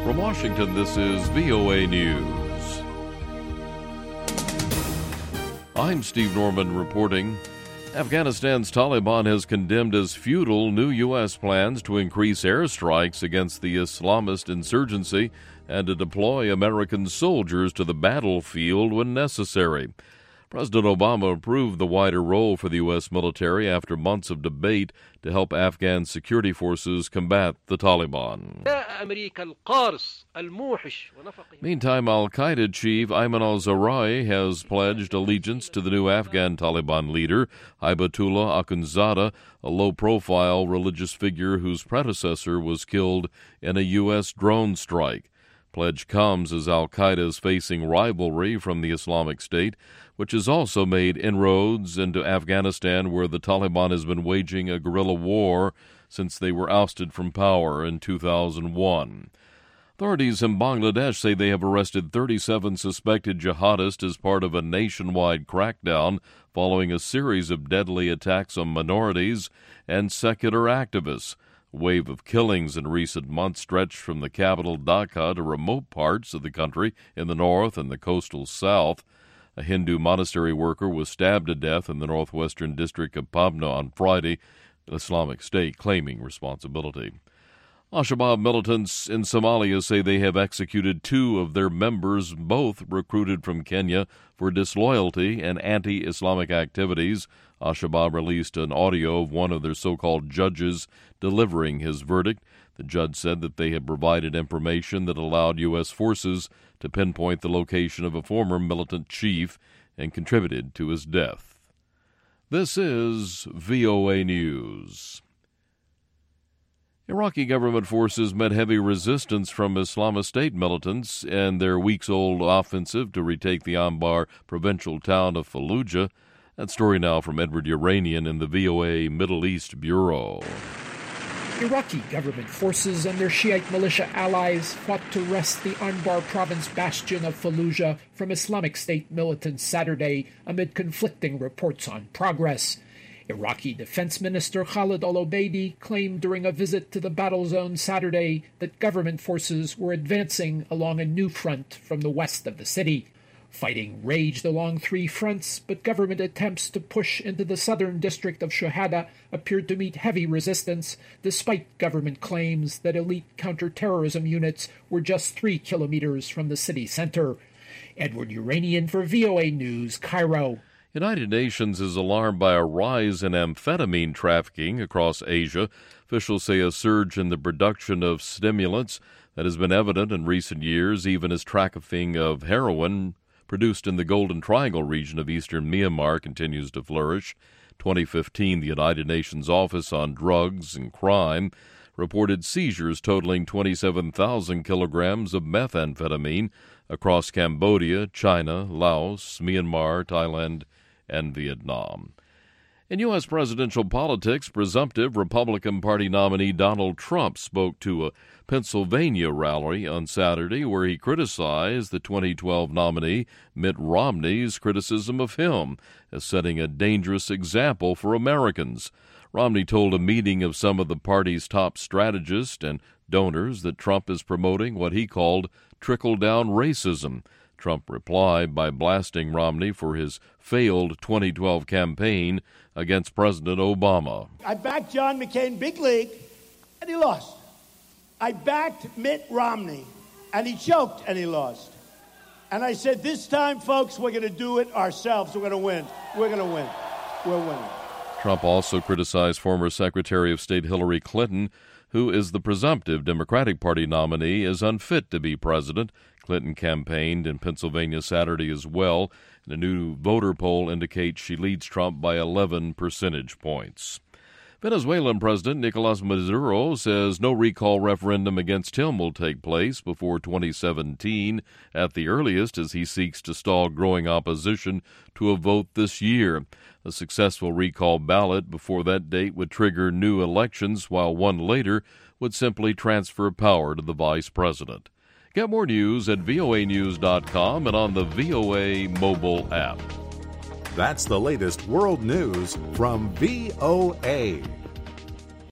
From Washington, this is VOA News. I'm Steve Norman reporting. Afghanistan's Taliban has condemned as futile new U.S. plans to increase airstrikes against the Islamist insurgency and to deploy American soldiers to the battlefield when necessary. President Obama approved the wider role for the U.S. military after months of debate to help Afghan security forces combat the Taliban. Meantime, al-Qaeda chief Ayman al-Zawahiri has pledged allegiance to the new Afghan Taliban leader, Hibatullah Akhundzada, a low-profile religious figure whose predecessor was killed in a U.S. drone strike. Pledge comes as al-Qaeda is facing rivalry from the Islamic State, which has also made inroads into Afghanistan, where the Taliban has been waging a guerrilla war since they were ousted from power in 2001. Authorities in Bangladesh say they have arrested 37 suspected jihadists as part of a nationwide crackdown following a series of deadly attacks on minorities and secular activists. A wave of killings in recent months stretched from the capital Dhaka to remote parts of the country in the north and the coastal south. A Hindu monastery worker was stabbed to death in the northwestern district of Pabna on Friday, the Islamic State claiming responsibility. Al-Shabaab militants in Somalia say they have executed 2 of their members, both recruited from Kenya for disloyalty and anti-Islamic activities. Al-Shabaab released an audio of one of their so-called judges delivering his verdict. The judge said that they had provided information that allowed U.S. forces to pinpoint the location of a former militant chief and contributed to his death. This is VOA News. Iraqi government forces met heavy resistance from Islamic State militants in their weeks-old offensive to retake the Anbar provincial town of Fallujah. That story now from Edward Uranian in the VOA Middle East Bureau. Iraqi government forces and their Shiite militia allies fought to wrest the Anbar province bastion of Fallujah from Islamic State militants Saturday amid conflicting reports on progress. Iraqi Defense Minister Khalid al-Obeidi claimed during a visit to the battle zone Saturday that government forces were advancing along a new front from the west of the city. Fighting raged along 3 fronts, but government attempts to push into the southern district of Shuhada appeared to meet heavy resistance, despite government claims that elite counterterrorism units were just 3 kilometers from the city center. Edward Uranian for VOA News, Cairo. United Nations is alarmed by a rise in amphetamine trafficking across Asia. Officials say a surge in the production of stimulants that has been evident in recent years, even as trafficking of heroin produced in the Golden Triangle region of eastern Myanmar continues to flourish. 2015, the United Nations Office on Drugs and Crime reported seizures totaling 27,000 kilograms of methamphetamine across Cambodia, China, Laos, Myanmar, Thailand, and Vietnam. In U.S. presidential politics, presumptive Republican Party nominee Donald Trump spoke to a Pennsylvania rally on Saturday where he criticized the 2012 nominee Mitt Romney's criticism of him as setting a dangerous example for Americans. Romney told a meeting of some of the party's top strategists and donors that Trump is promoting what he called trickle-down racism. Trump replied by blasting Romney for his failed 2012 campaign against President Obama. I backed John McCain big league, and he lost. I backed Mitt Romney, and he choked, and he lost. And I said, this time, folks, we're going to do it ourselves. We're going to win. We're going to win. We're winning. Trump also criticized former Secretary of State Hillary Clinton, who is the presumptive Democratic Party nominee, as unfit to be president. Clinton campaigned in Pennsylvania Saturday as well, and a new voter poll indicates she leads Trump by 11 percentage points. Venezuelan President Nicolas Maduro says no recall referendum against him will take place before 2017 at the earliest, as he seeks to stall growing opposition to a vote this year. A successful recall ballot before that date would trigger new elections, while one later would simply transfer power to the vice president. Get more news at voanews.com and on the VOA mobile app. That's the latest world news from VOA.